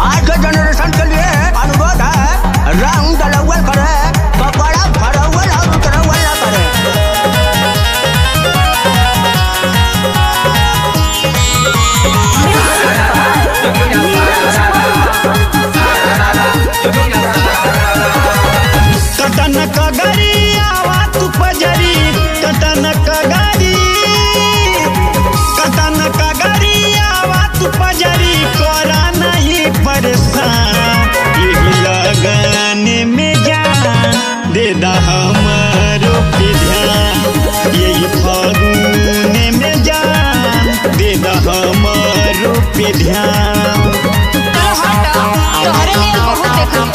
आज के जनरेशन के लिए अनुरोध है, रंग डलवल करे, कपड़ा फरवल और उतरवल ना करे। कटन कगरी आवा तू पजरी, कटन कगरी आवा तू पजरी, कोरा नहीं परेशान। यही लगन में जान दे दा हमारो पे ध्यान, यही फागुन में जान दे दा हमारो पे ध्यान। तोहरे लिए बहुत देखा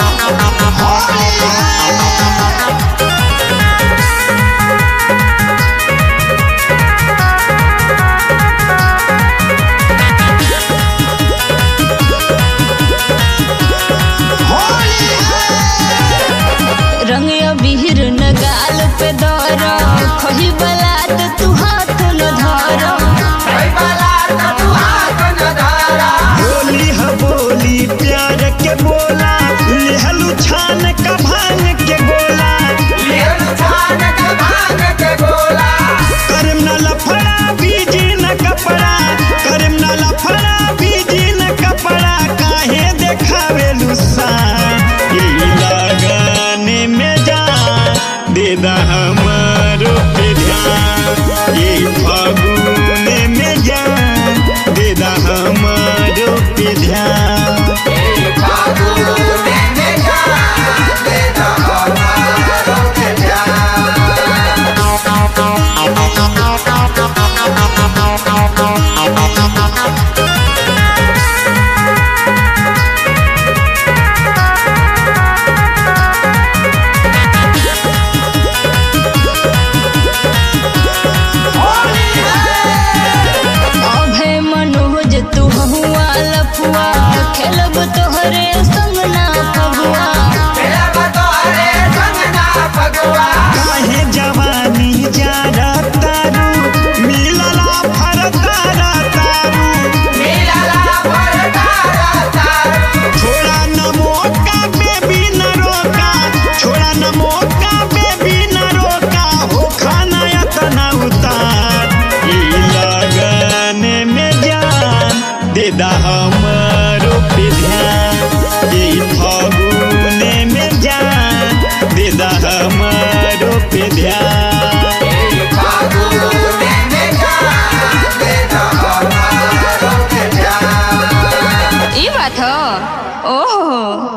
रंग अबीर न गाल पे दर, खही बलात तू हाथ न धर। बोली है बोली प्यार के बोला, लेहलू छान का भांग के गोला। करम न लफड़ा बीजी न कपड़ा, करम न लफड़ा बीजी न कपड़ा, काहे देखावे लुसा। यही लगन में जान दे दा हमारो पे ध्यान, यही फागुन में जान दे दा हमारो पे ध्यान। अभय मनोज तू हुआ लफुआ, खेलब तोहरे संग ना फगुआ। काहे जवानी जा तारू, मिलला फरतारा तारू। छोड़ा न मौका बेबी न रोका, छोड़ा न मौका बेबी न रोका, हो खाना इतना उतार। ई लगन में जान दे दा हमारो पे ध्यान, ई फागुन में जान दे दा हमारो पे ध्यान। ई बात ह ओहो।